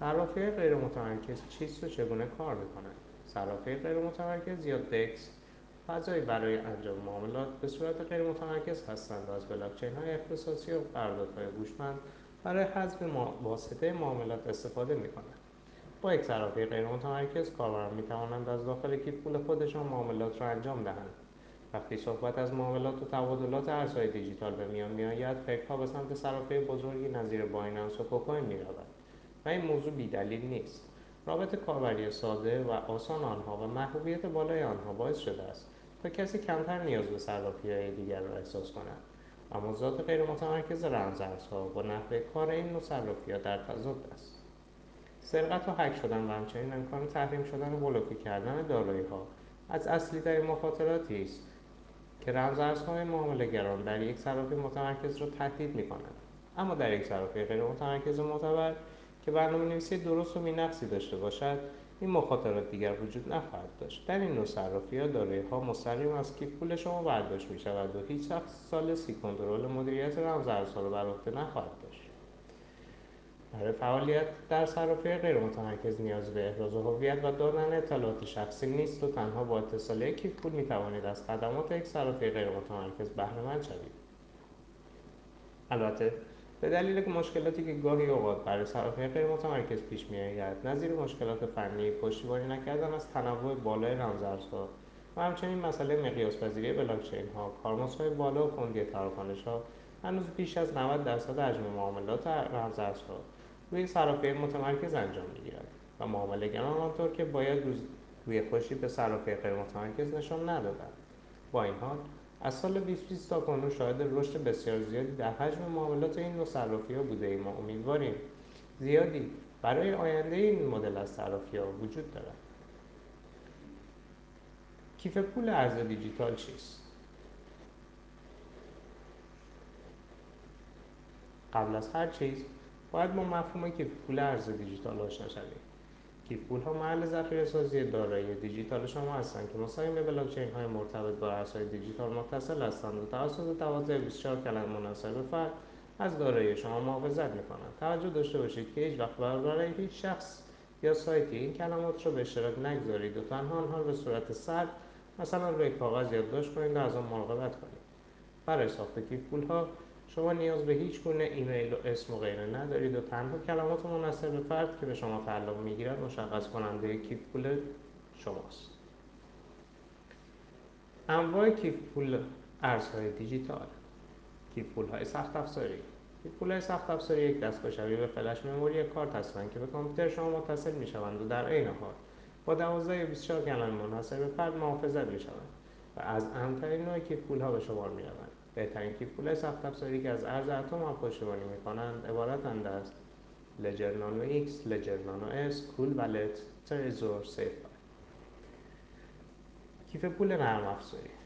صرافی‌های غیرمتمرکز چیست و چگونه کار می‌کنند؟ صرافی‌های غیرمتمرکز یا DEX فضایی برای انجام معاملات به صورت غیرمتمرکز هستند و از بلاکچین‌های اختصاصی و قراردادهای هوشمند برای حذف واسطه معاملات استفاده می‌کنند. با یک صرافی غیرمتمرکز کاربران می‌توانند از داخل کیف پول خودشان معاملات را انجام دهند. وقتی صحبت از معاملات و تبادلات ارزهای دیجیتال به میان می‌آید، فکرها به سمت صرافی بزرگی نظیر بایننس و کوکوین می‌رود و این موضوع بی‌دلیل نیست. رابط کاربری ساده و آسان آنها و محبوبیت بالای آنها باعث شده است تا کسی کمتر نیاز به صرافی‌های دیگر را احساس کند. اما ذات غیرمتمرکز رمزارزها با نحوه کار این نوع صرافی‌ها در تضاد است. سرقت و هک شدن و همچنین امکان تحریم شدن و بلوکه کردن دارایی‌ها از اصلی‌ترین مخاطراتی است که رمزارزهای معامله‌گران در یک صرافی متمرکز را تهدید می‌کنند. اما در یک صرافی غیرمتمرکز معتبر که برنامه‌نویسی درست و بی‌نقصی داشته باشد، این مخاطرات دیگر وجود نخواهد داشت. در این نوع صرافی‌ها دارایی‌ها مستقیما از کیف پول شما برداشت می‌شود و هیچ شخص ثالثی کنترل مدیریت رمزارزها را بر عهده نخواهد داشت. برای فعالیت در صرافی غیرمتمرکز نیازی به احراز هویت و دادن اطلاعات شخصی نیست و تنها با اتصالی کیف پول می‌توانید از خدمات یک صرافی غیرمتمرکز بهره‌مند شوید. البته به دلیل مشکلاتی که گاهی اوقات برای صرافی غیرمتمرکز پیش می‌آید، نظیر مشکلات فنی، پشتیبانی نکردن از تنوع بالای رمزارزها و همچنین مسئله مقیاس‌پذیری بلاکچین‌ها، کارمزدهای بالا و کندی تراکنش‌ها، هنوز بیش از 90% حجم معاملات رمزارزها روی صرافی متمرکز انجام می‌گیرد و معامله‌گران آنطور که باید روی خوشی به صرافی غیرمتمرکز نشان ندادند. با این حال از سال 2020 تا کنون شاهد رشد بسیار زیادی در حجم معاملات این نوع صرافی‌ها بوده‌ایم و امیدواریم زیادی برای آینده این مدل از صرافی‌ها وجود دارد. کیف پول ارز دیجیتال چیست؟ قبل از هر چیز باید با مفهوم کیف پول ارز دیجیتال آشنا شویم. کیف پول‌ها محل ذخیره‌سازی دارایی دیجیتال شما هستند که مستقیم به بلاکچین‌های مرتبط با ارزهای دیجیتال متصل هستند و توسط 12 کلمه منحصر به فرد از دارایی شما محافظت می‌کنند. توجه داشته باشید که هیچ‌وقت برای هیچ شخص یا سایتی این کلمات را به اشتراک نگذارید و تنها آنها را به صورت سرد، مثلا روی کاغذ یادداشت کنید و از آن مراقبت کنید. برای ساخت کیف پول‌ها شما نیاز به هیچ گونه ایمیل و اسم و غیره ندارید و تنها کلمات منحصر به فرد که به شما تعلق می‌گیرد مشخص کننده کیف پول شماست. انواع کیف پول ارزهای دیجیتال. کیف پول‌های سخت افزاری. کیف پول‌های سخت افزاری یک دستگاه شبیه به فلش مموری کارت هستند که به کامپیوتر شما متصل می‌شوند و در عین حال با 12 یا 24 کلمه منحصر به فرد محافظت می‌شوند و از امن‌ترین نوع کیف پول‌ها به شمار می‌روند. بهترین کیف پول‌های سخت افزاری که از ارز اتم پشتیبانی می‌کنند عبارتند از لجر نانو ایکس، لجر نانو اس، کول والت، ترزور، سیف. کیف پول نرم افزاری.